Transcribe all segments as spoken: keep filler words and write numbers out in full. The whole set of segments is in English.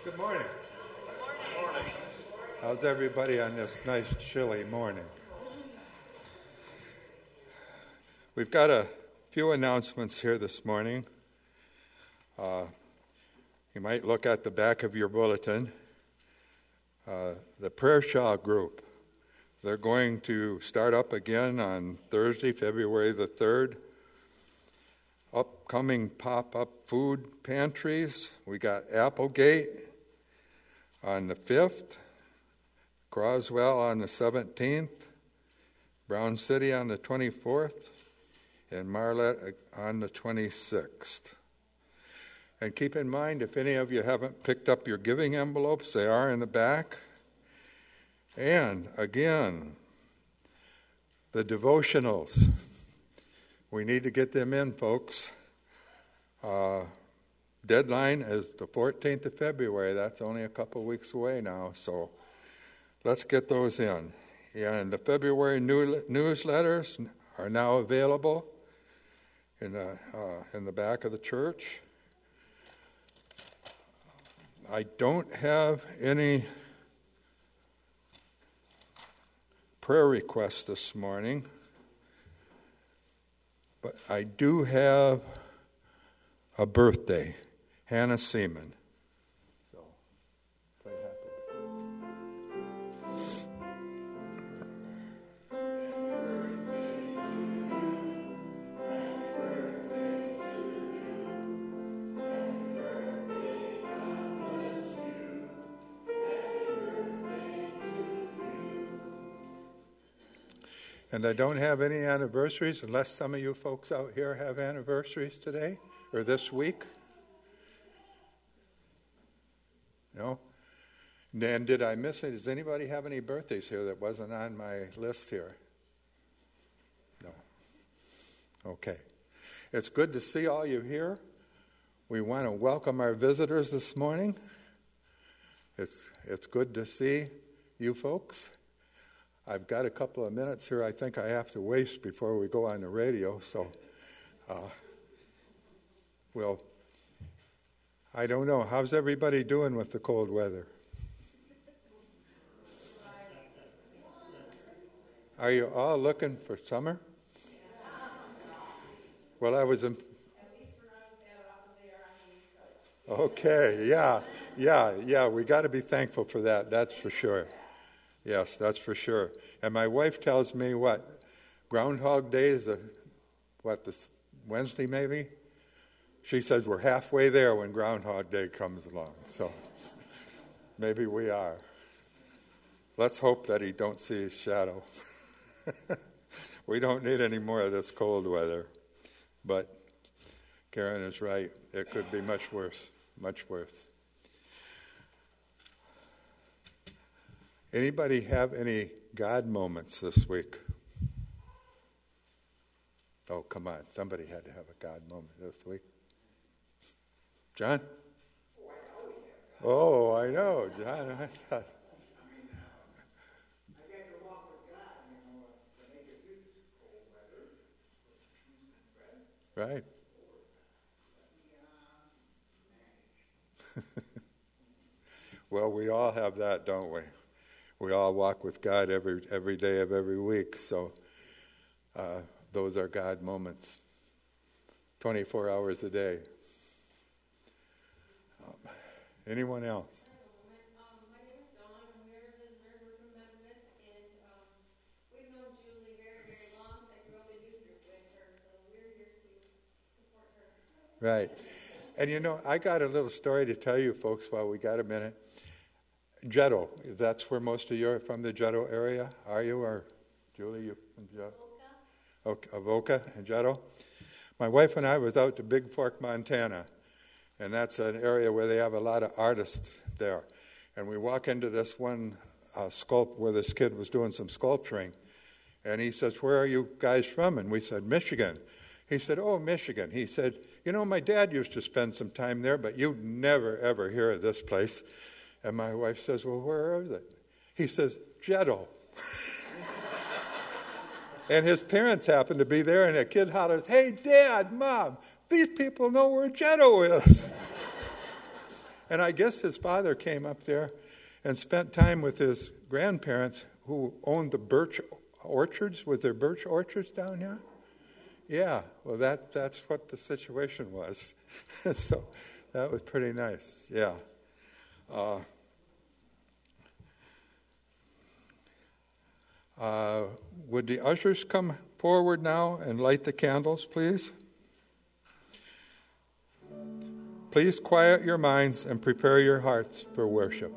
Good morning. Good morning. How's everybody on this nice chilly morning? We've got a few announcements here this morning. Uh, you might look at the back of your bulletin. Uh, the Prayer Shawl group, they're going to start up again on Thursday, February the third. Upcoming pop-up food pantries. We got Applegate on the fifth, Croswell on the seventeenth, Brown City on the twenty-fourth, and Marlette on the twenty-sixth. And keep in mind, if any of you haven't picked up your giving envelopes, they are in the back. And again, the devotionals. We need to get them in, folks. Uh, deadline is the fourteenth of February. That's only a couple weeks away now, so let's get those in. And the February new, newsletters are now available in the, uh, in the back of the church. I don't have any prayer requests this morning. But I do have a birthday, Hannah Seaman. So, quite happy. And I don't have any anniversaries, unless some of you folks out here have anniversaries today or this week. No? And did I miss it? Does anybody have any birthdays here that wasn't on my list here? No. Okay. It's good to see all you here. We want to welcome our visitors this morning. It's it's good to see you folks. I've got a couple of minutes here I think I have to waste before we go on the radio, so uh, well, I don't know. How's everybody doing with the cold weather? Are you all looking for summer? Well, I was in... Okay, yeah, yeah, yeah, we got to be thankful for that, that's for sure. Yes, that's for sure. And my wife tells me, what, Groundhog Day is, a, what, this Wednesday maybe? She says we're halfway there when Groundhog Day comes along. So maybe we are. Let's hope that he don't see his shadow. We don't need any more of this cold weather. But Karen is right. It could be much worse, much worse. Anybody have any God moments this week? Oh, come on. Somebody had to have a God moment this week. John? Oh, I know, John. I thought. Right. Well, we all have that, don't we? We all walk with God every every day of every week, so uh, those are God moments, twenty-four hours a day. Um, anyone else? Um, my name is Dawn, and we are a visitor. We're from Memphis, and um, we've known Julie very, very long. I grew up in youth group with her, so we're here to support her. Right. And you know, I got a little story to tell you folks while we got a minute. Jetto, that's where most of you are from, the Jetto area, are you? Or Julie, you from Jetto? Okay, Avoca and Jetto. My wife and I was out to Big Fork, Montana, and that's an area where they have a lot of artists there. And we walk into this one uh, sculpt where this kid was doing some sculpturing, and he says, "Where are you guys from?" And we said, "Michigan." He said, "Oh, Michigan." He said, "You know, my dad used to spend some time there, but you'd never, ever hear of this place." And my wife says, "Well, where is it?" He says, "Jetto." And his parents happen to be there, and a kid hollers, "Hey, Dad, Mom, these people know where Jetto is." And I guess his father came up there and spent time with his grandparents who owned the birch orchards. Was there birch orchards down here? Yeah, well, that that's what the situation was. So that was pretty nice, yeah. Uh, uh, would the ushers come forward now and light the candles, please? Please quiet your minds and prepare your hearts for worship.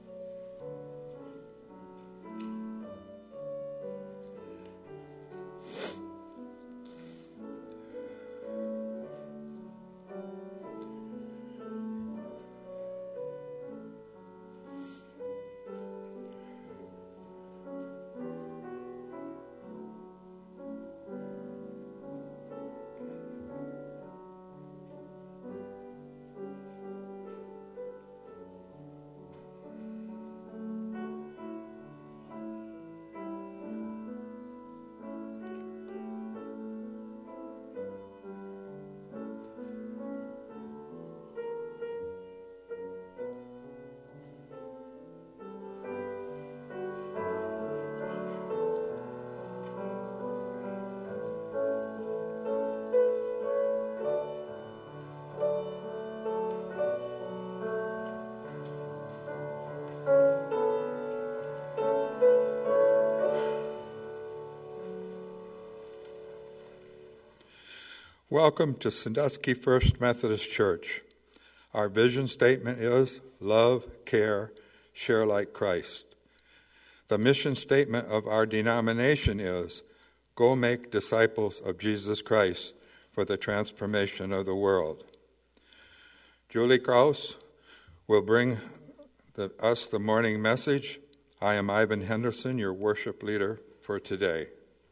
Welcome to Sandusky First Methodist Church. Our vision statement is love, care, share like Christ. The mission statement of our denomination is go make disciples of Jesus Christ for the transformation of the world. Julie Krause will bring the, us the morning message. I am Ivan Henderson, your worship leader for today.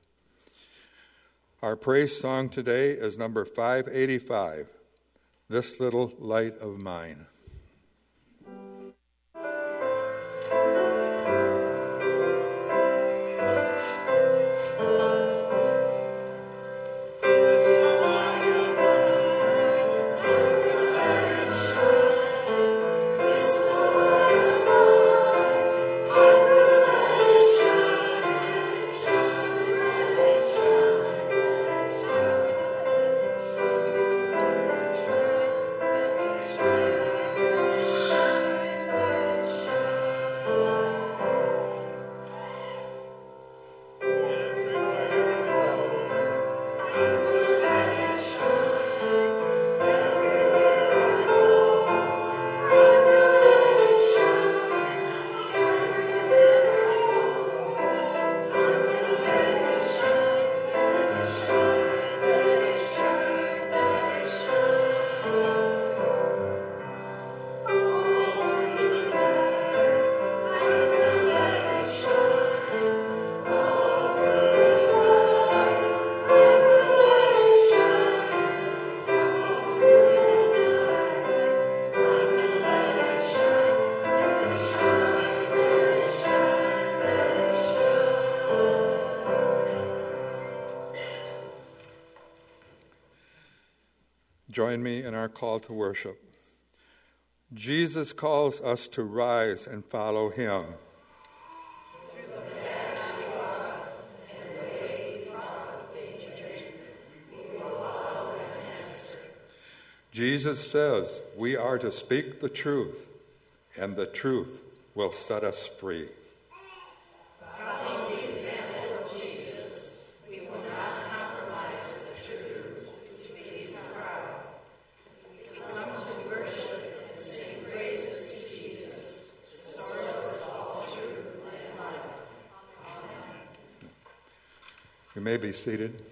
Our praise song today is number five eighty-five, This Little Light of Mine. Join me in our call to worship. Jesus calls us to rise and follow him. Jesus says we are to speak the truth, and the truth will set us free. Following the example of Jesus, we will not compromise the truth to please the crowd. We come to worship and sing praises to Jesus, the source of all truth and life. Amen. You may be seated.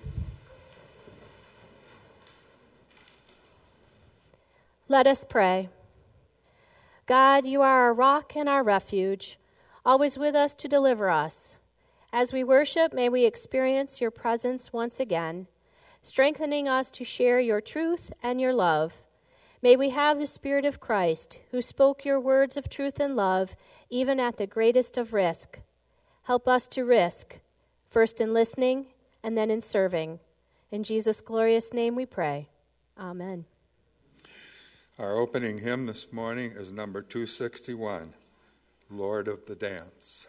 Let us pray. God, you are our rock and our refuge, always with us to deliver us. As we worship, may we experience your presence once again, strengthening us to share your truth and your love. May we have the Spirit of Christ, who spoke your words of truth and love, even at the greatest of risk. Help us to risk, first in listening and then in serving. In Jesus' glorious name we pray. Amen. Our opening hymn this morning is number two sixty-one, Lord of the Dance.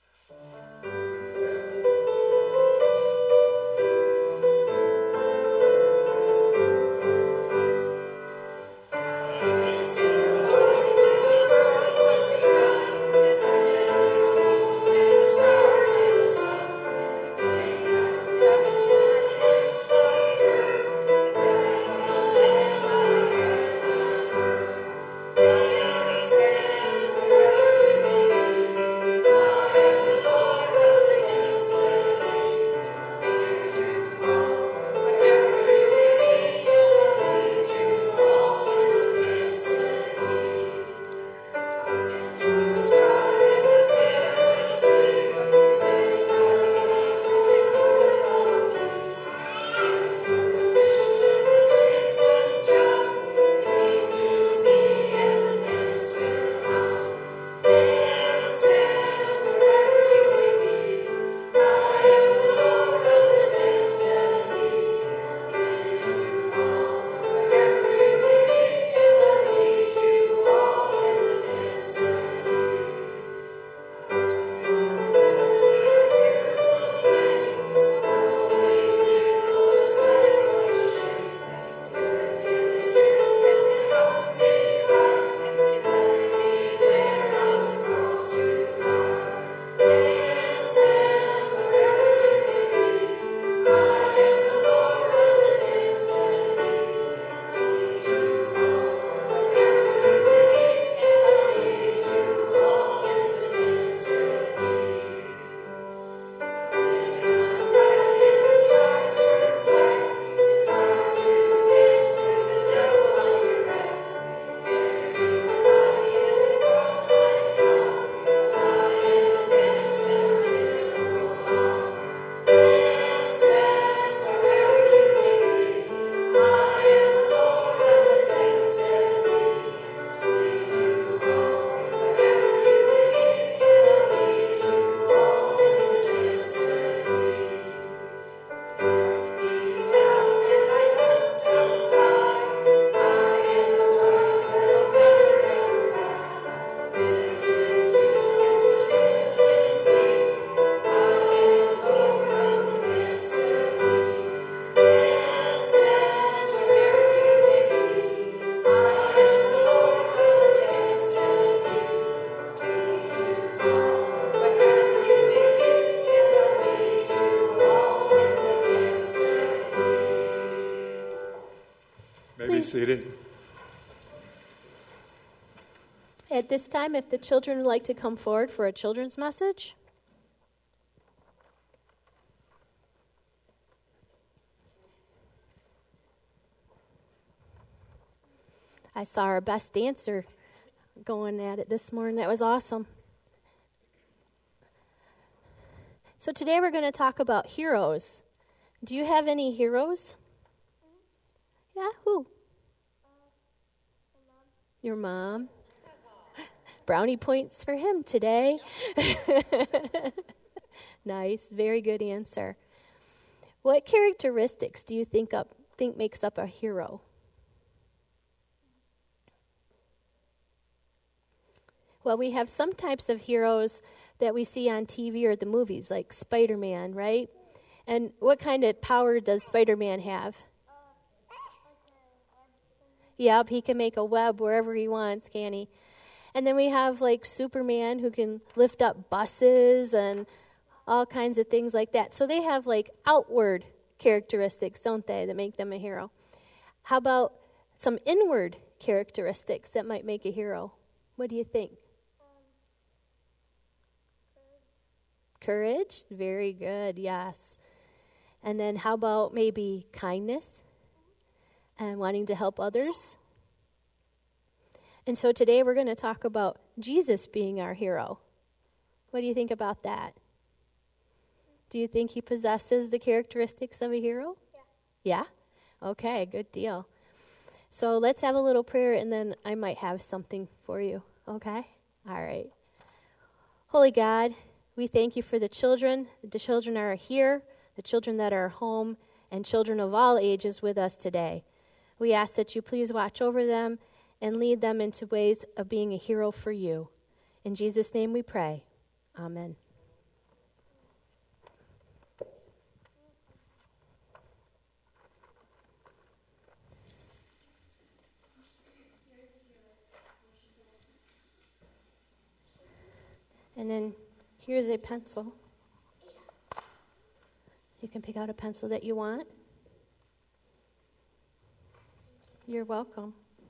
Seated. At this time, if the children would like to come forward for a children's message. I saw our best dancer going at it this morning. That was awesome. So today we're going to talk about heroes. Do you have any heroes? Yeah, who? Your mom. Brownie points for him today. Nice, very good answer. What characteristics do you think up think makes up a hero? Well, we have some types of heroes that we see on T V or the movies, like Spider-Man, right? And what kind of power does Spider-Man have? Yep, he can make a web wherever he wants, can he? And then we have like Superman, who can lift up buses and all kinds of things like that. So they have like outward characteristics, don't they, that make them a hero. How about some inward characteristics that might make a hero? What do you think? Courage? Very good, yes. And then how about maybe kindness and wanting to help others? And so today we're going to talk about Jesus being our hero. What do you think about that? Do you think he possesses the characteristics of a hero? Yeah. Yeah? Okay, good deal. So let's have a little prayer, and then I might have something for you, okay? All right. Holy God, we thank you for the children. The children are here, the children that are home, and children of all ages with us today. We ask that you please watch over them and lead them into ways of being a hero for you. In Jesus' name we pray. Amen. And then here's a pencil. You can pick out a pencil that you want. You're welcome.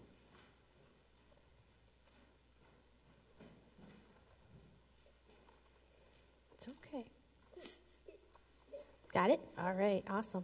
It's okay. Got it? All right, awesome.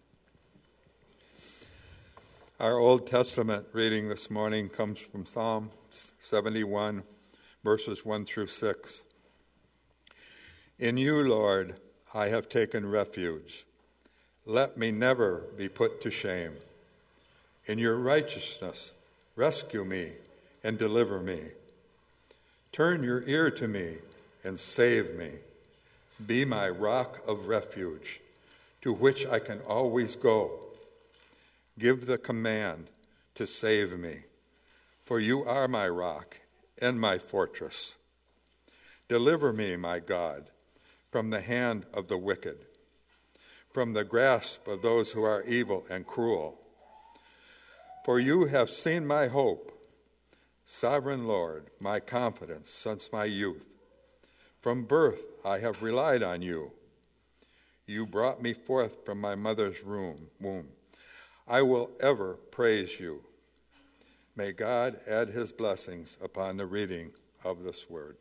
Our Old Testament reading this morning comes from Psalm seventy-one, verses one through six. In you, Lord, I have taken refuge. Let me never be put to shame. In your righteousness, rescue me and deliver me. Turn your ear to me and save me. Be my rock of refuge, to which I can always go. Give the command to save me, for you are my rock and my fortress. Deliver me, my God, from the hand of the wicked, from the grasp of those who are evil and cruel. For you have seen my hope, sovereign Lord, my confidence since my youth. From birth I have relied on you. You brought me forth from my mother's womb. I will ever praise you. May God add his blessings upon the reading of this word.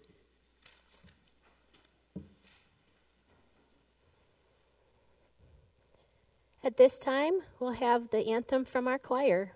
At this time, we'll have the anthem from our choir.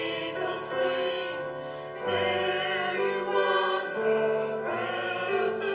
There you walk the breath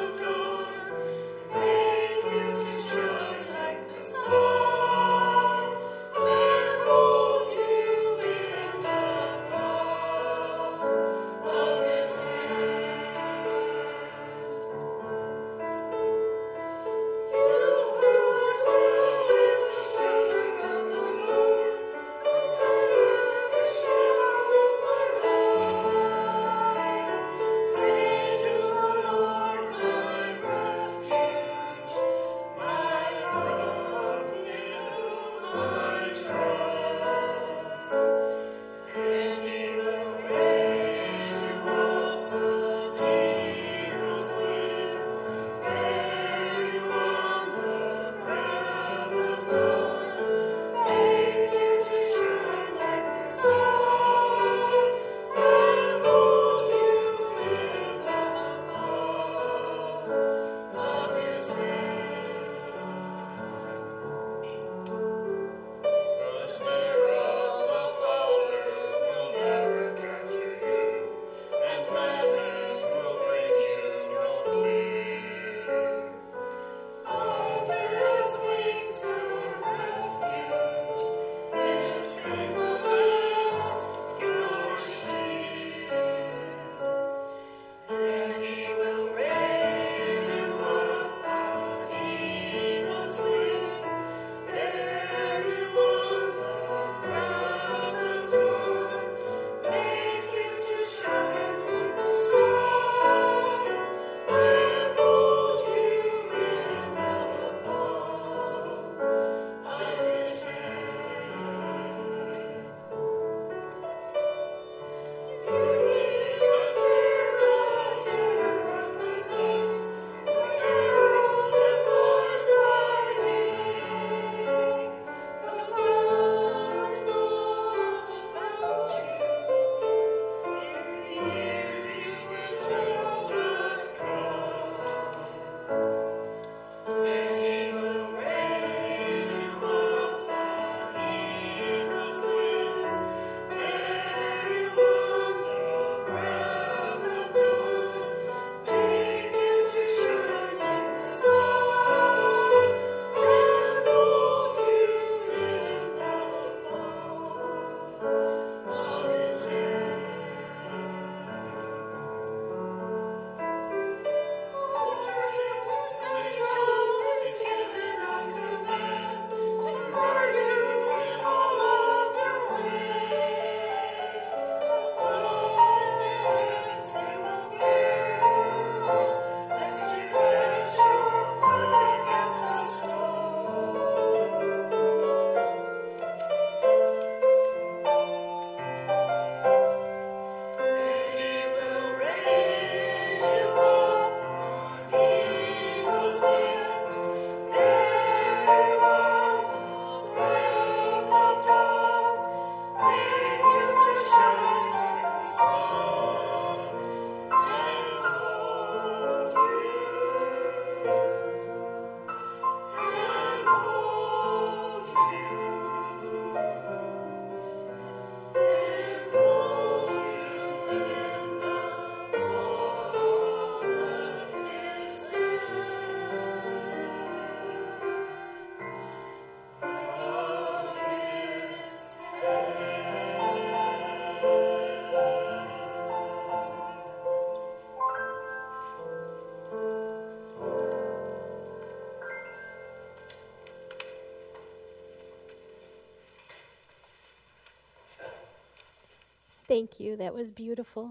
Thank you. That was beautiful.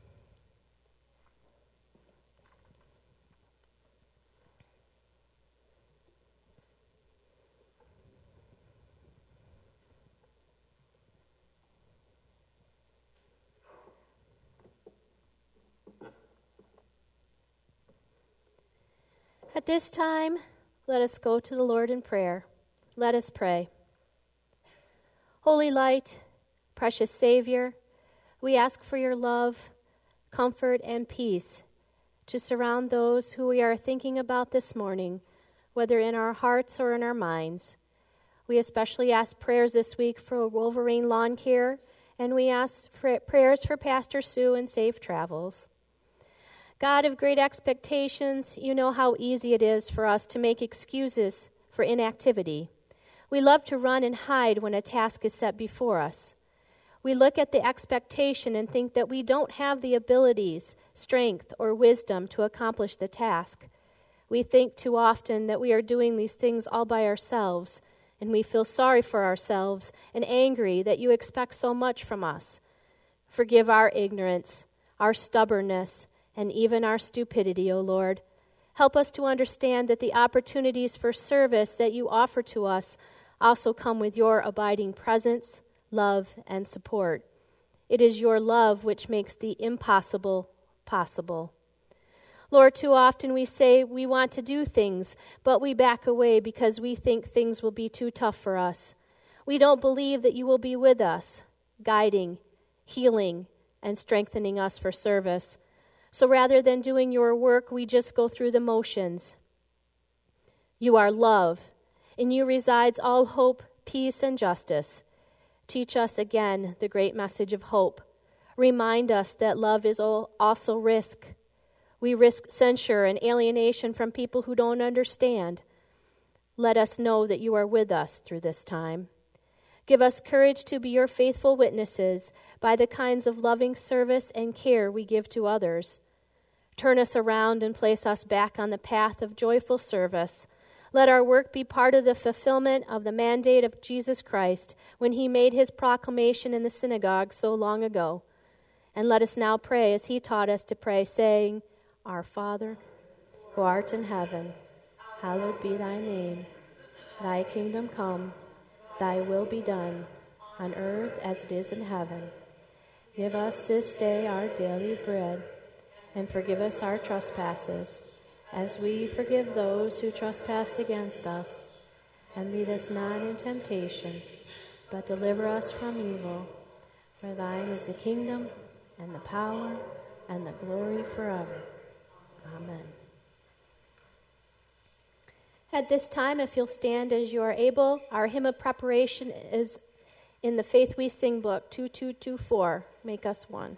At this time, let us go to the Lord in prayer. Let us pray. Holy Light, precious Savior, we ask for your love, comfort, and peace to surround those who we are thinking about this morning, whether in our hearts or in our minds. We especially ask prayers this week for Wolverine Lawn Care, and we ask for prayers for Pastor Sue and safe travels. God of great expectations, you know how easy it is for us to make excuses for inactivity. We love to run and hide when a task is set before us. We look at the expectation and think that we don't have the abilities, strength, or wisdom to accomplish the task. We think too often that we are doing these things all by ourselves, and we feel sorry for ourselves and angry that you expect so much from us. Forgive our ignorance, our stubbornness, and even our stupidity, O Lord. Help us to understand that the opportunities for service that you offer to us also come with your abiding presence, love, and support. It is your love which makes the impossible possible. Lord, too often we say we want to do things, but we back away because we think things will be too tough for us. We don't believe that you will be with us, guiding, healing, and strengthening us for service. So rather than doing your work, we just go through the motions. You are love. In you resides all hope, peace, and justice. Teach us again the great message of hope. Remind us that love is also risk. We risk censure and alienation from people who don't understand. Let us know that you are with us through this time. Give us courage to be your faithful witnesses by the kinds of loving service and care we give to others. Turn us around and place us back on the path of joyful service. Let our work be part of the fulfillment of the mandate of Jesus Christ when he made his proclamation in the synagogue so long ago. And let us now pray as he taught us to pray, saying, Our Father, who art in heaven, hallowed be thy name. Thy kingdom come, thy will be done, on earth as it is in heaven. Give us this day our daily bread, and forgive us our trespasses, as we forgive those who trespass against us. And lead us not into temptation, but deliver us from evil. For thine is the kingdom, and the power, and the glory forever. Amen. At this time, if you'll stand as you are able, our hymn of preparation is in the Faith We Sing book, two two two four, Make Us One.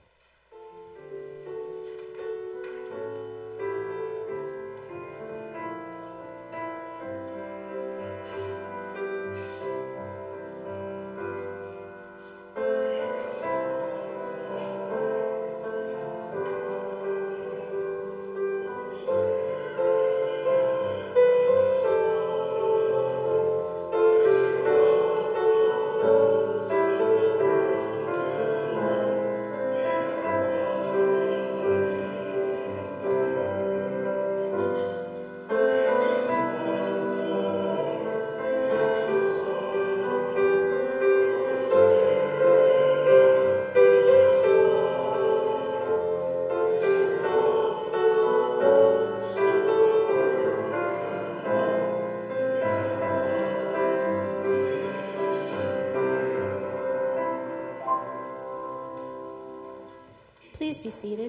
Please be seated.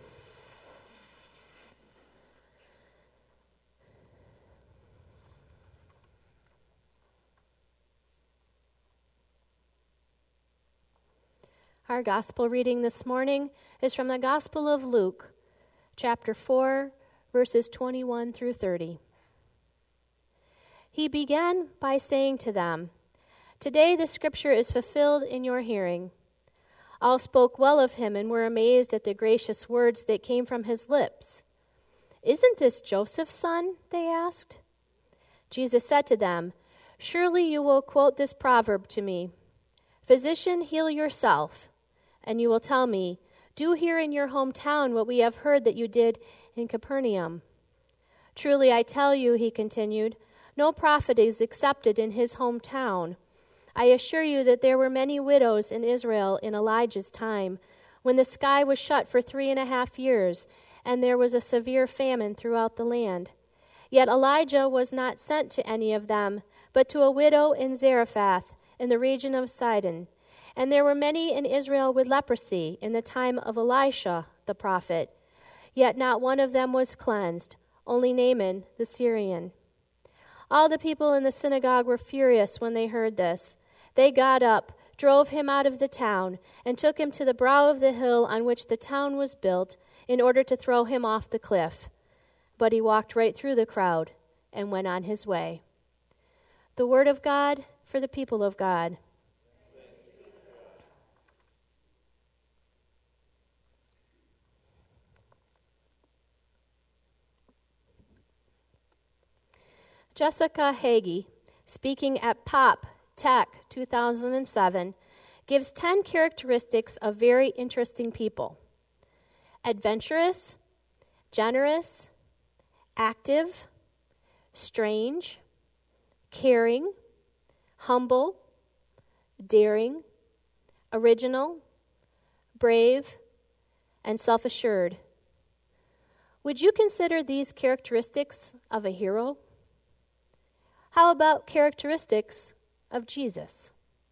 Our gospel reading this morning is from the Gospel of Luke, chapter four, verses twenty-one through thirty. He began by saying to them, "Today the scripture is fulfilled in your hearing." All spoke well of him and were amazed at the gracious words that came from his lips. "Isn't this Joseph's son?" they asked. Jesus said to them, "Surely you will quote this proverb to me, 'Physician, heal yourself. and you will tell me, 'Do here in your hometown what we have heard that you did in Capernaum.' Truly I tell you," he continued, "no prophet is accepted in his hometown. I assure you that there were many widows in Israel in Elijah's time, when the sky was shut for three and a half years, and there was a severe famine throughout the land. Yet Elijah was not sent to any of them, but to a widow in Zarephath, in the region of Sidon. And there were many in Israel with leprosy in the time of Elisha the prophet. Yet not one of them was cleansed, only Naaman the Syrian." All the people in the synagogue were furious when they heard this. They got up, drove him out of the town, and took him to the brow of the hill on which the town was built, in order to throw him off the cliff. But he walked right through the crowd and went on his way. The word of God for the people of God. Jessica Hagee, speaking at Pop Tech two thousand seven, gives ten characteristics of very interesting people: adventurous, generous, active, strange, caring, humble, daring, original, brave, and self-assured. Would you consider these characteristics of a hero? How about characteristics of Jesus?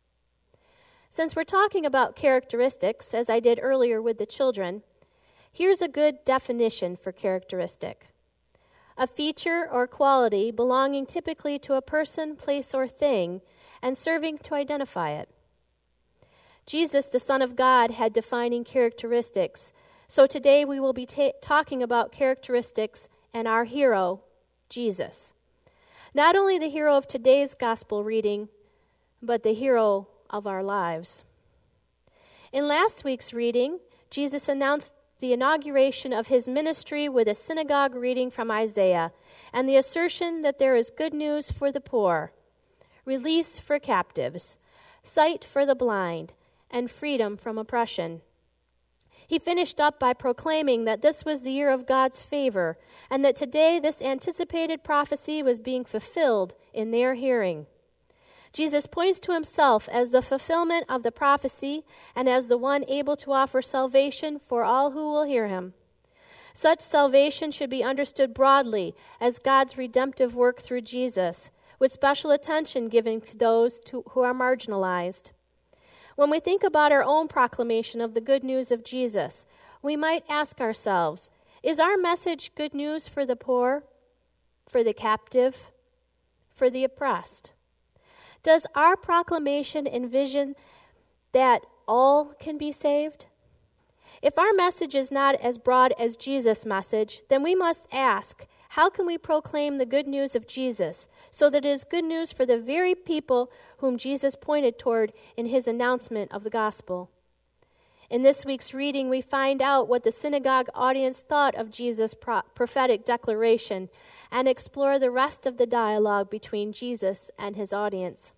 Since we're talking about characteristics, as I did earlier with the children, here's a good definition for characteristic: a feature or quality belonging typically to a person, place, or thing, and serving to identify it. Jesus, the Son of God, had defining characteristics, so today we will be ta- talking about characteristics and our hero, Jesus. Not only the hero of today's gospel reading, but the hero of our lives. In last week's reading, Jesus announced the inauguration of his ministry with a synagogue reading from Isaiah and the assertion that there is good news for the poor, release for captives, sight for the blind, and freedom from oppression. He finished up by proclaiming that this was the year of God's favor and that today this anticipated prophecy was being fulfilled in their hearing. Jesus points to himself as the fulfillment of the prophecy and as the one able to offer salvation for all who will hear him. Such salvation should be understood broadly as God's redemptive work through Jesus, with special attention given to those to, who are marginalized. When we think about our own proclamation of the good news of Jesus, we might ask ourselves, is our message good news for the poor, for the captive, for the oppressed? Does our proclamation envision that all can be saved? If our message is not as broad as Jesus' message, then we must ask, how can we proclaim the good news of Jesus so that it is good news for the very people whom Jesus pointed toward in his announcement of the gospel? In this week's reading, we find out what the synagogue audience thought of Jesus' pro- prophetic declaration and explore the rest of the dialogue between Jesus and his audience.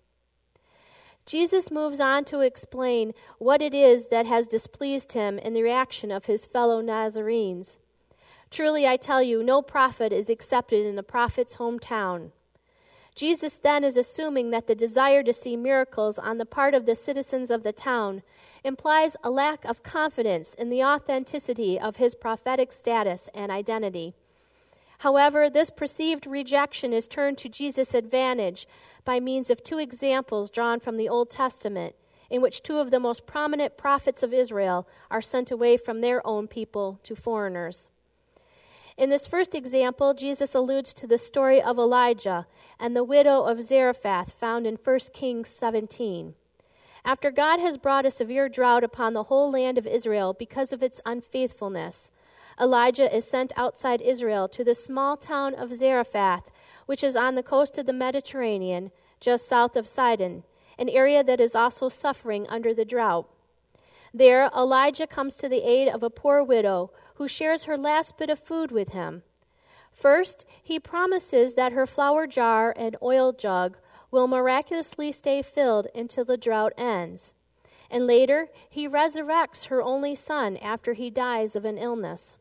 Jesus moves on to explain what it is that has displeased him in the reaction of his fellow Nazarenes. Truly, I tell you, no prophet is accepted in the prophet's hometown. Jesus then is assuming that the desire to see miracles on the part of the citizens of the town implies a lack of confidence in the authenticity of his prophetic status and identity. However, this perceived rejection is turned to Jesus' advantage by means of two examples drawn from the Old Testament, in which two of the most prominent prophets of Israel are sent away from their own people to foreigners. In this first example, Jesus alludes to the story of Elijah and the widow of Zarephath found in First Kings seventeen. After God has brought a severe drought upon the whole land of Israel because of its unfaithfulness, Elijah is sent outside Israel to the small town of Zarephath, which is on the coast of the Mediterranean, just south of Sidon, an area that is also suffering under the drought. There, Elijah comes to the aid of a poor widow who shares her last bit of food with him. First, he promises that her flour jar and oil jug will miraculously stay filled until the drought ends. and later he resurrects her only son after he dies of an illness.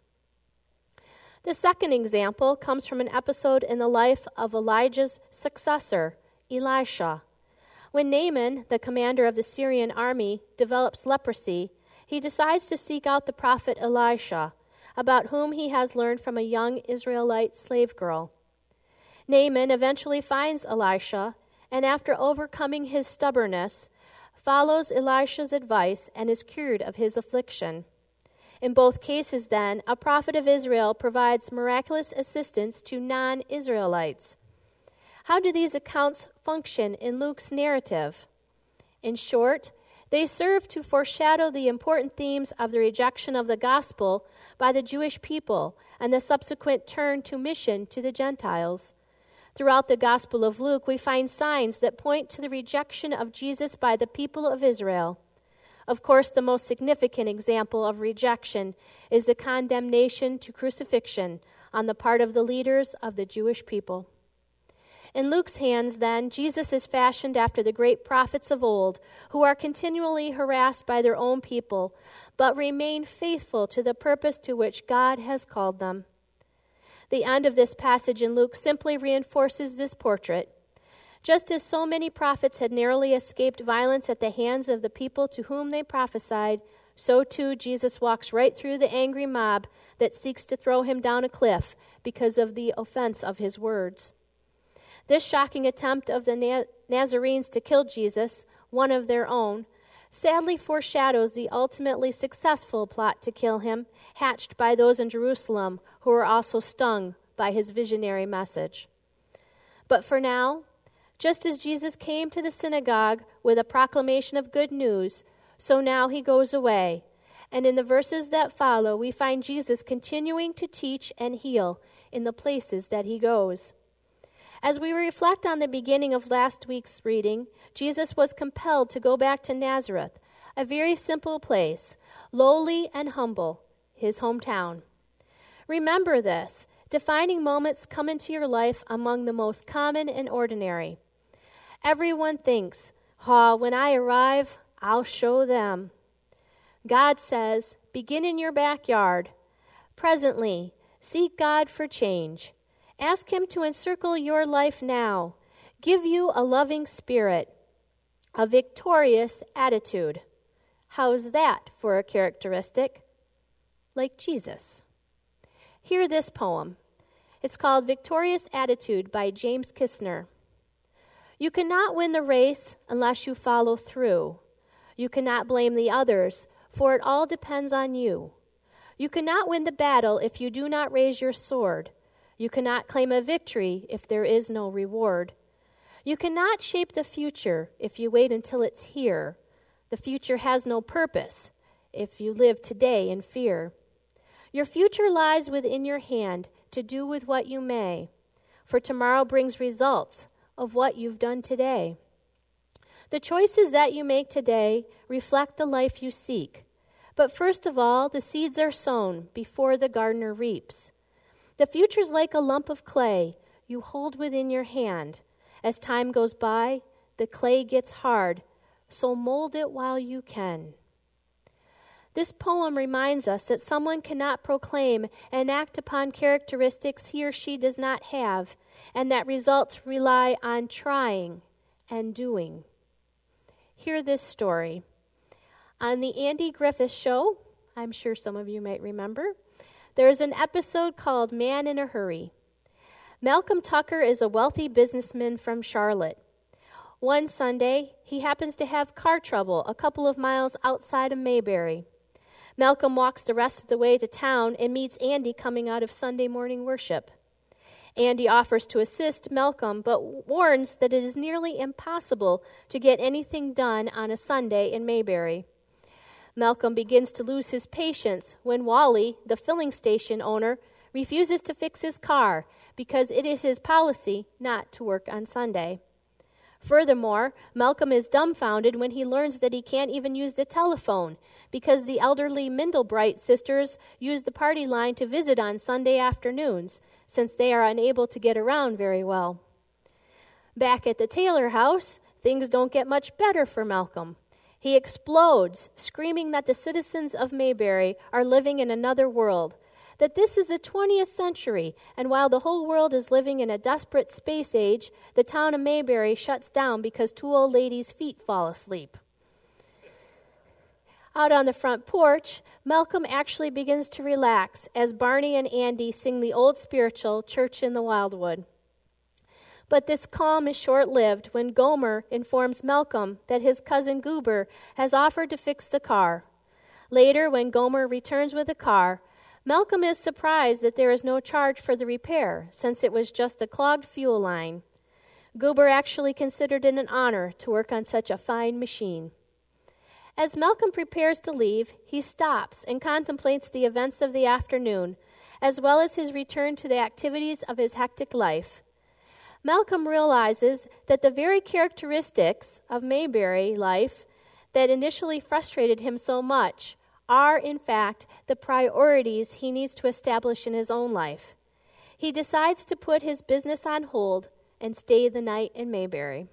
The second example comes from an episode in the life of Elijah's successor, Elisha. When Naaman, the commander of the Syrian army, develops leprosy, he decides to seek out the prophet Elisha, about whom he has learned from a young Israelite slave girl. Naaman eventually finds Elisha, and after overcoming his stubbornness, follows Elisha's advice and is cured of his affliction. In both cases, then, a prophet of Israel provides miraculous assistance to non-Israelites. How do these accounts function in Luke's narrative? In short, they serve to foreshadow the important themes of the rejection of the gospel by the Jewish people and the subsequent turn to mission to the Gentiles. Throughout the Gospel of Luke, we find signs that point to the rejection of Jesus by the people of Israel. Of course, the most significant example of rejection is the condemnation to crucifixion on the part of the leaders of the Jewish people. In Luke's hands, then, Jesus is fashioned after the great prophets of old, who are continually harassed by their own people, but remain faithful to the purpose to which God has called them. The end of this passage in Luke simply reinforces this portrait. Just as so many prophets had narrowly escaped violence at the hands of the people to whom they prophesied, so too Jesus walks right through the angry mob that seeks to throw him down a cliff because of the offense of his words. This shocking attempt of the Na- Nazarenes to kill Jesus, one of their own, sadly foreshadows the ultimately successful plot to kill him, hatched by those in Jerusalem who were also stung by his visionary message. But for now, just as Jesus came to the synagogue with a proclamation of good news, so now he goes away. And in the verses that follow, we find Jesus continuing to teach and heal in the places that he goes. As we reflect on the beginning of last week's reading, Jesus was compelled to go back to Nazareth, a very simple place, lowly and humble, his hometown. Remember this, defining moments come into your life among the most common and ordinary. Everyone thinks, "Oh, when I arrive, I'll show them." God says, begin in your backyard. Presently, seek God for change. Ask him to encircle your life now, give you a loving spirit, a victorious attitude. How's that for a characteristic? Like Jesus. Hear this poem. It's called Victorious Attitude by James Kistner. You cannot win the race unless you follow through. You cannot blame the others, for it all depends on you. You cannot win the battle if you do not raise your sword. You cannot claim a victory if there is no reward. You cannot shape the future if you wait until it's here. The future has no purpose if you live today in fear. Your future lies within your hand to do with what you may, for tomorrow brings results of what you've done today. The choices that you make today reflect the life you seek. But first of all, the seeds are sown before the gardener reaps. The future's like a lump of clay you hold within your hand. As time goes by, the clay gets hard, so mold it while you can. This poem reminds us that someone cannot proclaim and act upon characteristics he or she does not have, and that results rely on trying and doing. Hear this story. On the Andy Griffith Show, I'm sure some of you might remember, there is an episode called Man in a Hurry. Malcolm Tucker is a wealthy businessman from Charlotte. One Sunday, he happens to have car trouble a couple of miles outside of Mayberry. Malcolm walks the rest of the way to town and meets Andy coming out of Sunday morning worship. Andy offers to assist Malcolm, but warns that it is nearly impossible to get anything done on a Sunday in Mayberry. Malcolm begins to lose his patience when Wally, the filling station owner, refuses to fix his car because it is his policy not to work on Sunday. Furthermore, Malcolm is dumbfounded when he learns that he can't even use the telephone because the elderly Mindlebright sisters use the party line to visit on Sunday afternoons, since they are unable to get around very well. Back at the Taylor house, things don't get much better for Malcolm. He explodes, screaming that the citizens of Mayberry are living in another world, that this is the twentieth century, and while the whole world is living in a desperate space age, the town of Mayberry shuts down because two old ladies' feet fall asleep. Out on the front porch, Malcolm actually begins to relax as Barney and Andy sing the old spiritual, Church in the Wildwood. But this calm is short-lived when Gomer informs Malcolm that his cousin Goober has offered to fix the car. Later, when Gomer returns with the car, Malcolm is surprised that there is no charge for the repair, since it was just a clogged fuel line. Goober actually considered it an honor to work on such a fine machine. As Malcolm prepares to leave, he stops and contemplates the events of the afternoon, as well as his return to the activities of his hectic life. Malcolm realizes that the very characteristics of Mayberry life that initially frustrated him so much are, in fact, the priorities he needs to establish in his own life. He decides to put his business on hold and stay the night in Mayberry.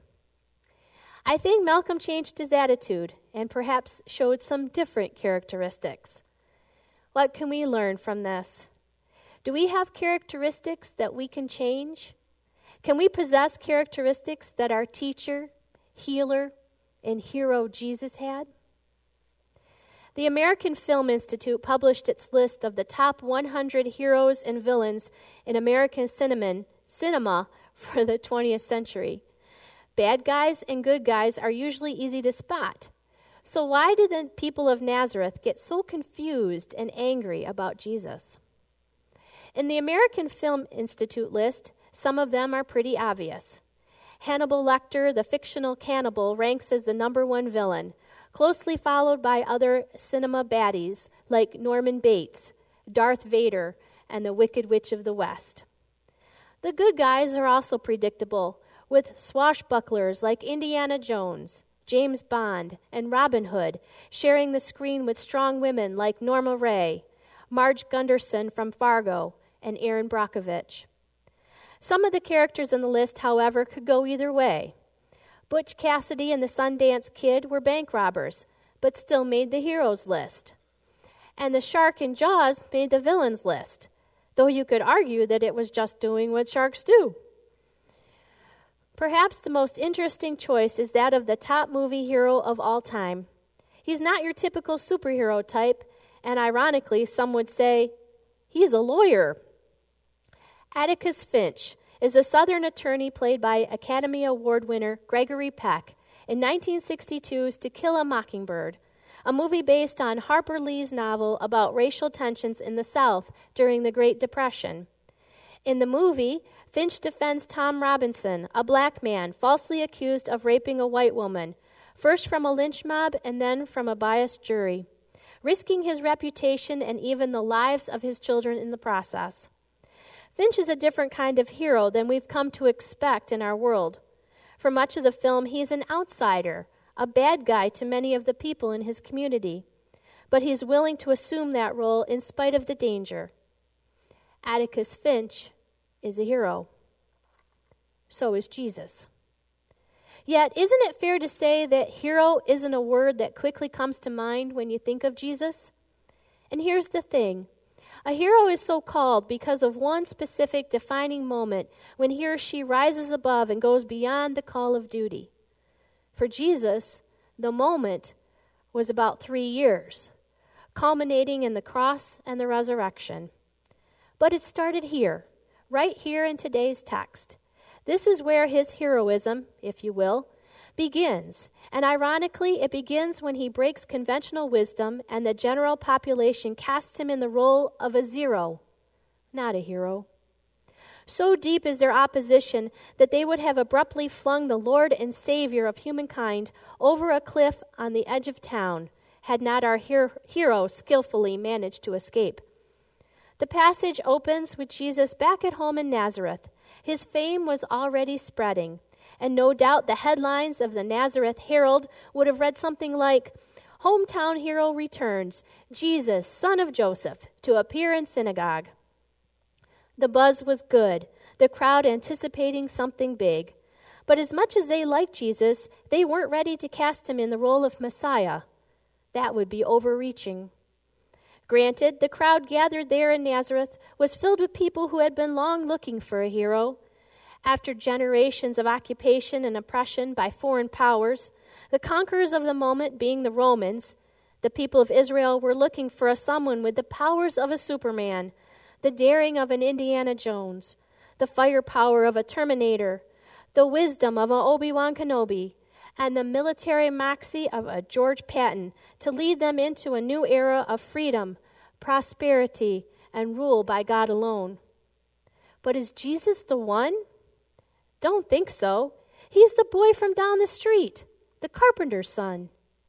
I think Malcolm changed his attitude and perhaps showed some different characteristics. What can we learn from this? Do we have characteristics that we can change? Can we possess characteristics that our teacher, healer, and hero Jesus had? The American Film Institute published its list of the top one hundred heroes and villains in American cinema, cinema for the twentieth century. Bad guys and good guys are usually easy to spot. So why did the people of Nazareth get so confused and angry about Jesus? In the American Film Institute list, some of them are pretty obvious. Hannibal Lecter, the fictional cannibal, ranks as the number one villain, closely followed by other cinema baddies like Norman Bates, Darth Vader, and the Wicked Witch of the West. The good guys are also predictable, with swashbucklers like Indiana Jones, James Bond, and Robin Hood sharing the screen with strong women like Norma Ray, Marge Gunderson from Fargo, and Erin Brockovich. Some of the characters in the list, however, could go either way. Butch Cassidy and the Sundance Kid were bank robbers, but still made the heroes list. And the shark in Jaws made the villains list, though you could argue that it was just doing what sharks do. Perhaps the most interesting choice is that of the top movie hero of all time. He's not your typical superhero type, and ironically, some would say, he's a lawyer. Atticus Finch is a Southern attorney played by Academy Award winner Gregory Peck in nineteen sixty-two's To Kill a Mockingbird, a movie based on Harper Lee's novel about racial tensions in the South during the Great Depression. In the movie, Finch defends Tom Robinson, a black man falsely accused of raping a white woman, first from a lynch mob and then from a biased jury, risking his reputation and even the lives of his children in the process. Finch is a different kind of hero than we've come to expect in our world. For much of the film, he's an outsider, a bad guy to many of the people in his community, but he's willing to assume that role in spite of the danger. Atticus Finch is a hero. So is Jesus. Yet, isn't it fair to say that hero isn't a word that quickly comes to mind when you think of Jesus? And here's the thing. A hero is so called because of one specific defining moment when he or she rises above and goes beyond the call of duty. For Jesus, the moment was about three years, culminating in the cross and the resurrection. But it started here, right here in today's text. This is where his heroism, if you will, begins. And ironically, it begins when he breaks conventional wisdom and the general population casts him in the role of a zero, not a hero. So deep is their opposition that they would have abruptly flung the Lord and Savior of humankind over a cliff on the edge of town, had not our hero skillfully managed to escape. The passage opens with Jesus back at home in Nazareth. His fame was already spreading, and no doubt the headlines of the Nazareth Herald would have read something like, "Hometown hero returns, Jesus, son of Joseph, to appear in synagogue." The buzz was good, the crowd anticipating something big. But as much as they liked Jesus, they weren't ready to cast him in the role of Messiah. That would be overreaching. Granted, the crowd gathered there in Nazareth was filled with people who had been long looking for a hero. After generations of occupation and oppression by foreign powers, the conquerors of the moment being the Romans, the people of Israel were looking for a someone with the powers of a Superman, the daring of an Indiana Jones, the firepower of a Terminator, the wisdom of an Obi-Wan Kenobi, and the military moxie of a George Patton to lead them into a new era of freedom, prosperity, and rule by God alone. But is Jesus the one? Don't think so. He's the boy from down the street, the carpenter's son.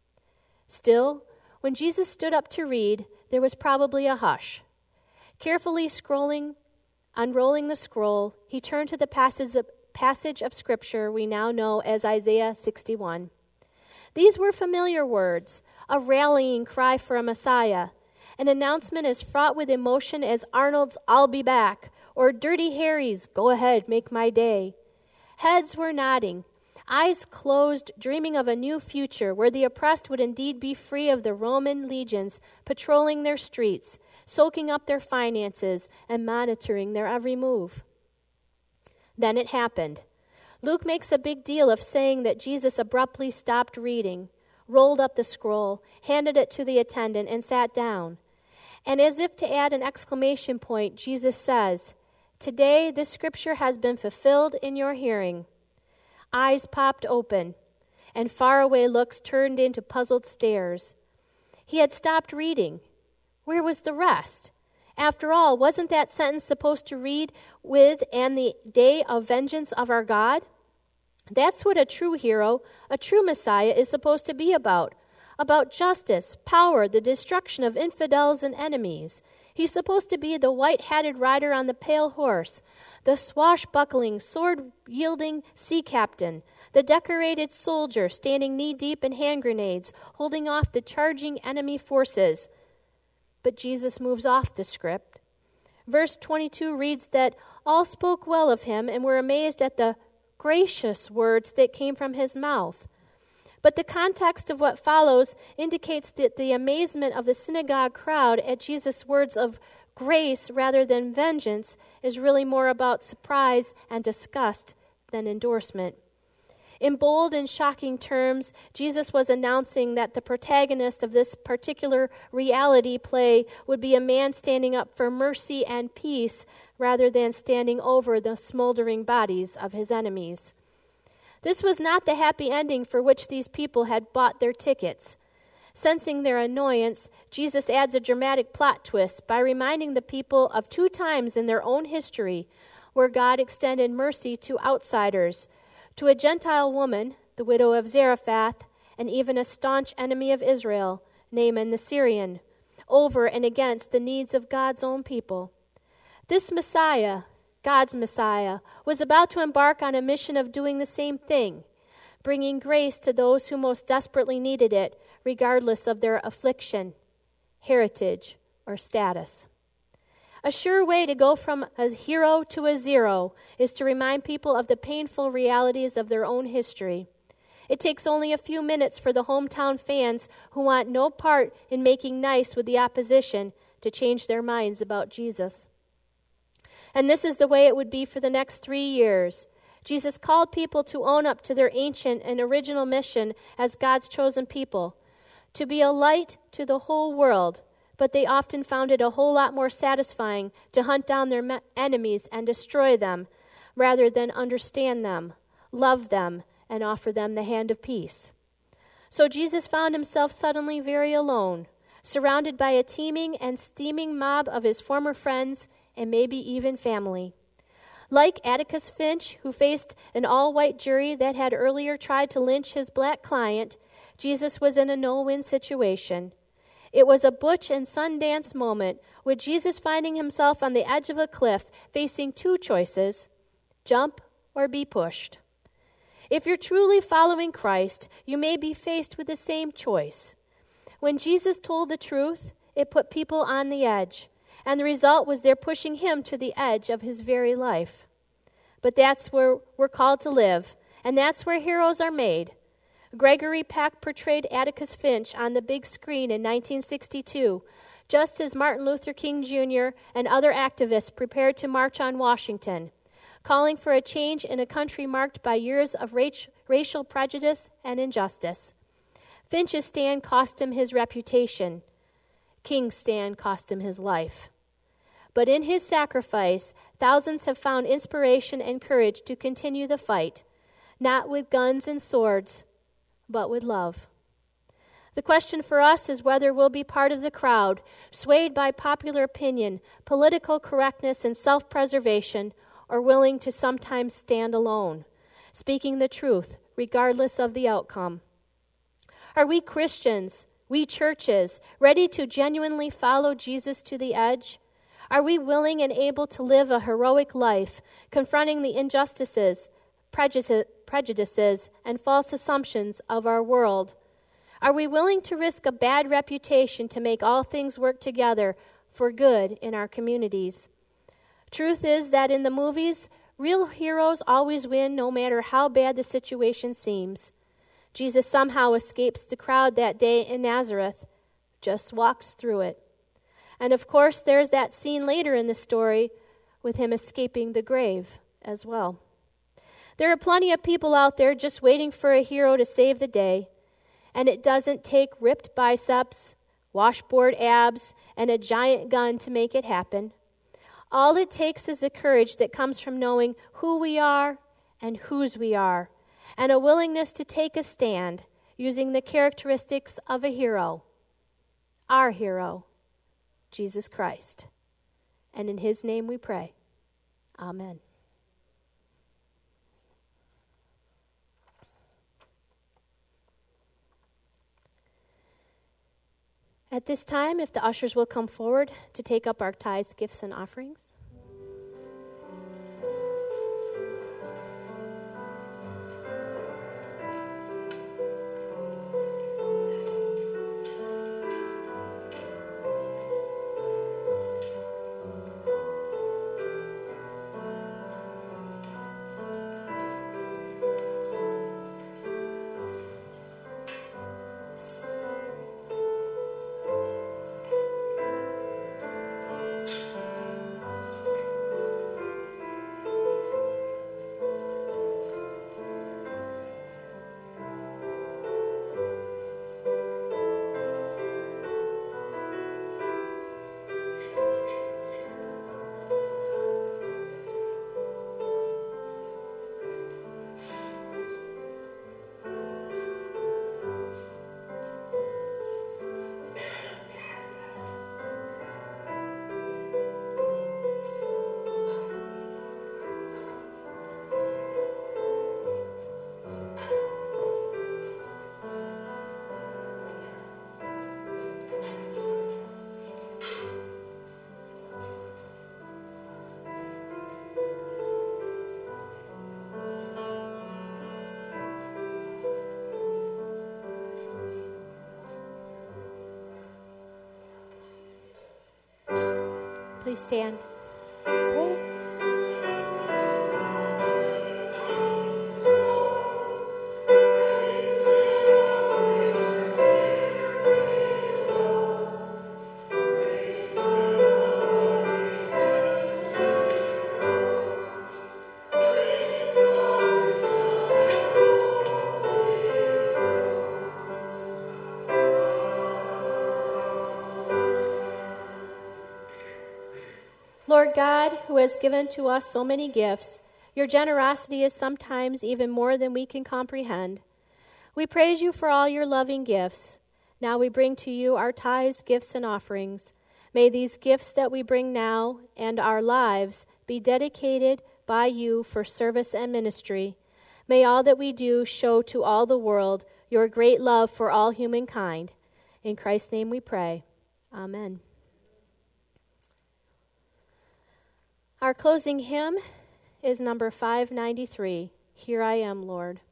Still, when Jesus stood up to read, there was probably a hush. Carefully scrolling, unrolling the scroll, he turned to the passage of, passage of Scripture we now know as Isaiah sixty-one. These were familiar words, a rallying cry for a Messiah, an announcement as fraught with emotion as Arnold's "I'll be back" or Dirty Harry's "Go ahead, make my day." Heads were nodding, eyes closed, dreaming of a new future where the oppressed would indeed be free of the Roman legions patrolling their streets, soaking up their finances, and monitoring their every move. Then it happened. Luke makes a big deal of saying that Jesus abruptly stopped reading, rolled up the scroll, handed it to the attendant, and sat down. And as if to add an exclamation point, Jesus says, "Today this scripture has been fulfilled in your hearing." Eyes popped open, and faraway looks turned into puzzled stares. He had stopped reading. Where was the rest? After all, wasn't that sentence supposed to read with "and the day of vengeance of our God"? That's what a true hero, a true Messiah, is supposed to be about. About justice, power, the destruction of infidels and enemies. He's supposed to be the white-hatted rider on the pale horse, the swashbuckling, sword-wielding sea captain, the decorated soldier standing knee-deep in hand grenades, holding off the charging enemy forces. But Jesus moves off the script. Verse twenty-two reads that all spoke well of him and were amazed at the gracious words that came from his mouth. But the context of what follows indicates that the amazement of the synagogue crowd at Jesus' words of grace rather than vengeance is really more about surprise and disgust than endorsement. In bold and shocking terms, Jesus was announcing that the protagonist of this particular reality play would be a man standing up for mercy and peace rather than standing over the smoldering bodies of his enemies. This was not the happy ending for which these people had bought their tickets. Sensing their annoyance, Jesus adds a dramatic plot twist by reminding the people of two times in their own history where God extended mercy to outsiders, to a Gentile woman, the widow of Zarephath, and even a staunch enemy of Israel, Naaman the Syrian, over and against the needs of God's own people. This Messiah, God's Messiah, was about to embark on a mission of doing the same thing, bringing grace to those who most desperately needed it, regardless of their affliction, heritage, or status. A sure way to go from a hero to a zero is to remind people of the painful realities of their own history. It takes only a few minutes for the hometown fans who want no part in making nice with the opposition to change their minds about Jesus. And this is the way it would be for the next three years. Jesus called people to own up to their ancient and original mission as God's chosen people, to be a light to the whole world, but they often found it a whole lot more satisfying to hunt down their me- enemies and destroy them, rather than understand them, love them, and offer them the hand of peace. So Jesus found himself suddenly very alone, surrounded by a teeming and steaming mob of his former friends and maybe even family. Like Atticus Finch, who faced an all-white jury that had earlier tried to lynch his black client, Jesus was in a no-win situation. It was a Butch and Sundance moment, with Jesus finding himself on the edge of a cliff, facing two choices: jump or be pushed. If you're truly following Christ, you may be faced with the same choice. When Jesus told the truth, it put people on the edge, and the result was they're pushing him to the edge of his very life. But that's where we're called to live, And that's where heroes are made. Gregory Peck portrayed Atticus Finch on the big screen in nineteen sixty-two, just as Martin Luther King Junior and other activists prepared to march on Washington, calling for a change in a country marked by years of racial prejudice and injustice. Finch's stand cost him his reputation. King's stand cost him his life. But in his sacrifice, thousands have found inspiration and courage to continue the fight, not with guns and swords, but with love. The question for us is whether we'll be part of the crowd, swayed by popular opinion, political correctness, and self-preservation, or willing to sometimes stand alone, speaking the truth, regardless of the outcome. Are we Christians, we churches, ready to genuinely follow Jesus to the edge? Are we willing and able to live a heroic life, confronting the injustices, prejudices, and false assumptions of our world? Are we willing to risk a bad reputation to make all things work together for good in our communities? Truth is that in the movies, real heroes always win no matter how bad the situation seems. Jesus somehow escapes the crowd that day in Nazareth, just walks through it. And of course, there's that scene later in the story with him escaping the grave as well. There are plenty of people out there just waiting for a hero to save the day, and it doesn't take ripped biceps, washboard abs, and a giant gun to make it happen. All it takes is the courage that comes from knowing who we are and whose we are, and a willingness to take a stand using the characteristics of a hero, our hero, Jesus Christ. And in his name we pray. Amen. At this time, if the ushers will come forward to take up our tithes, gifts, and offerings. Please stand. Pray. Lord God, who has given to us so many gifts, your generosity is sometimes even more than we can comprehend. We praise you for all your loving gifts. Now we bring to you our tithes, gifts, and offerings. May these gifts that we bring now and our lives be dedicated by you for service and ministry. May all that we do show to all the world your great love for all humankind. In Christ's name we pray. Amen. Our closing hymn is number five ninety-three, Here I Am, Lord.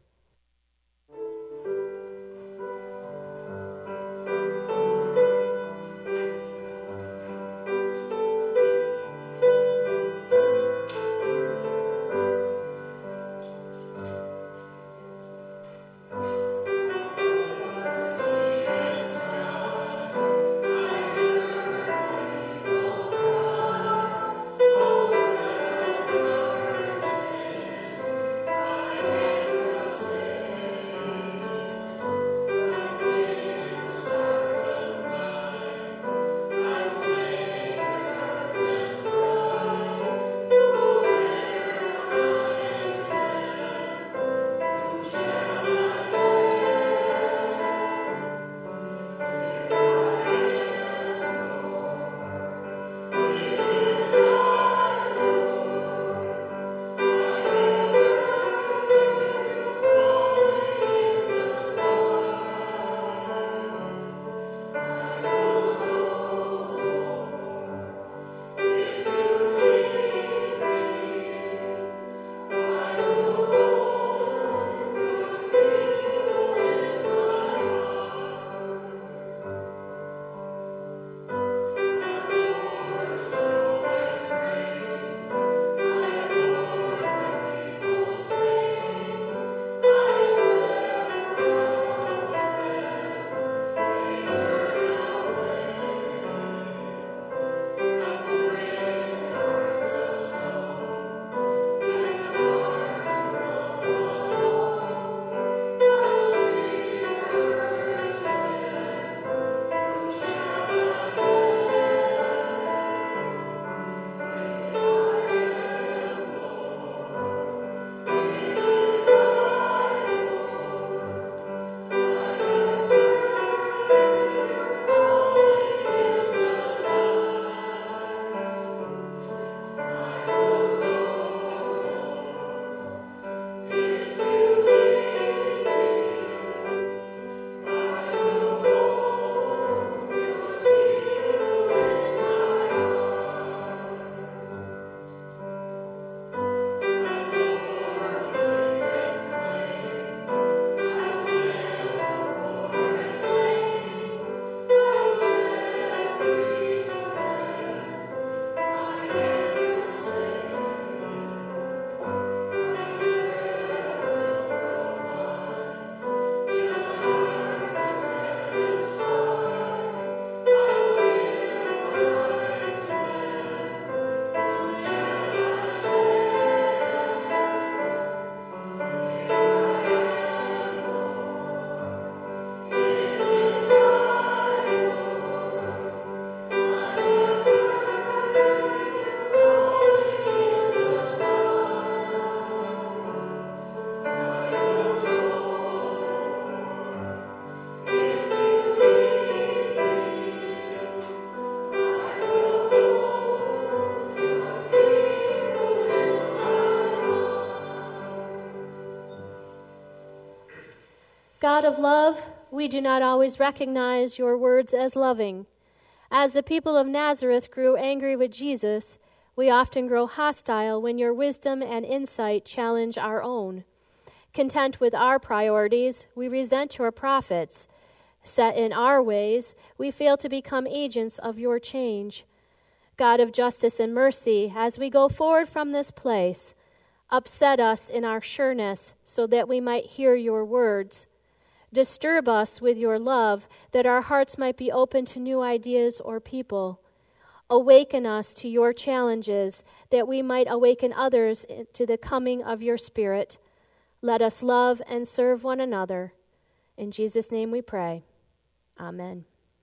God of love, we do not always recognize your words as loving. As the people of Nazareth grew angry with Jesus, we often grow hostile when your wisdom and insight challenge our own. Content with our priorities, we resent your prophets. Set in our ways, we fail to become agents of your change. God of justice and mercy, as we go forward from this place, upset us in our sureness so that we might hear your words. Disturb us with your love, that our hearts might be open to new ideas or people. Awaken us to your challenges, that we might awaken others to the coming of your Spirit. Let us love and serve one another. In Jesus' name we pray. Amen.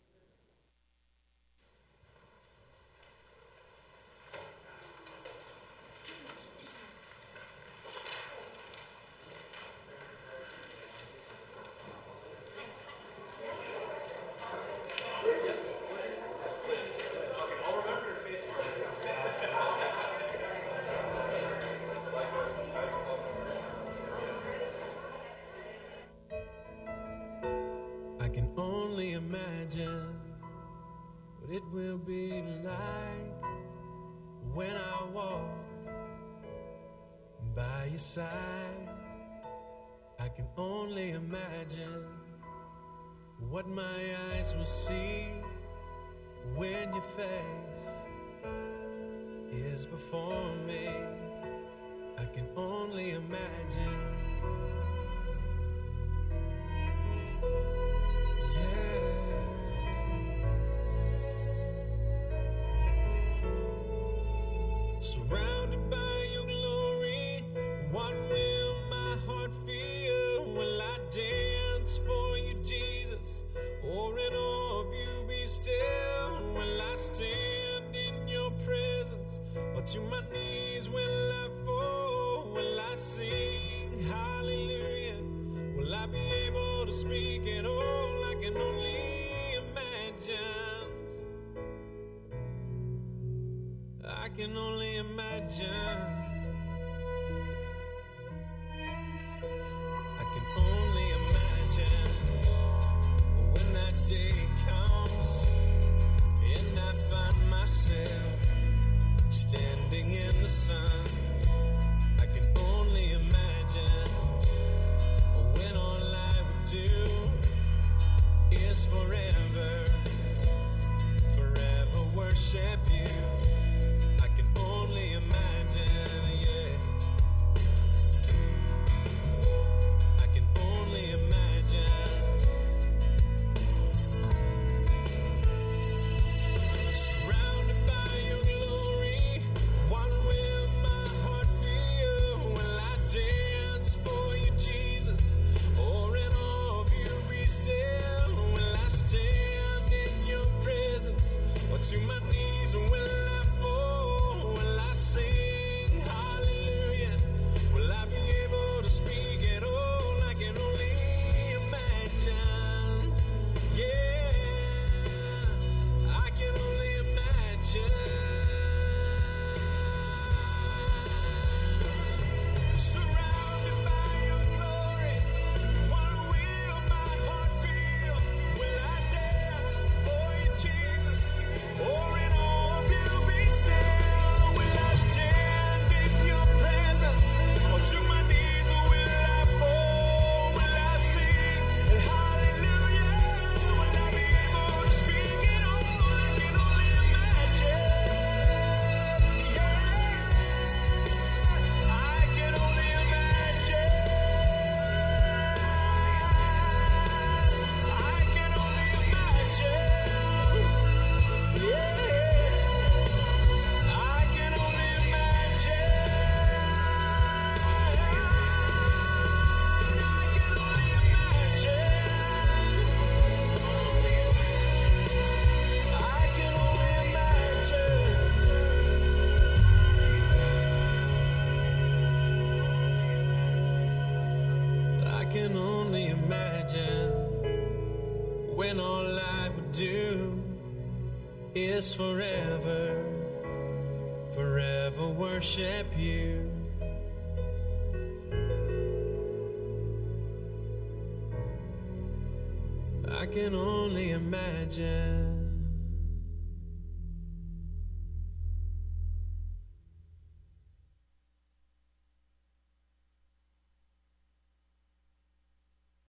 I can only imagine what it will be like when I walk by your side. I can only imagine what my eyes will see when your face is before me. I can only imagine. Surrounded by your glory, what will my heart feel? Will I dance for you, Jesus? Or in awe of you be still? Will I stand in your presence? Or to my knees will I fall? Will I sing hallelujah? Will I be able to speak at all? I can only imagine. I can only imagine. I can only imagine when that day comes and I find myself standing in the sun. I can only imagine when all I would do is forever, forever worship you. Only imagine, yeah. I can only imagine. Surrounded by your glory, what will my heart feel? Will I dance for you, Jesus? Or in awe of you be still? Will I stand in your presence? Or to my knees will I sing hallelujah? Will I be able to speak at all? I can only imagine. Yeah, I can only imagine. Surrounded by your glory, what will my heart feel? Will I dance for you, Jesus? Or in awe of you be still? Will I stand in your presence? Or to my knees will I fall? Will I sing hallelujah? Will I be able to speak it all? I can only imagine. Yeah, I can only imagine. I can only imagine. Yeah, I can only imagine. I can only imagine. I can only imagine when all I would do is forever, forever worship you. I can only imagine.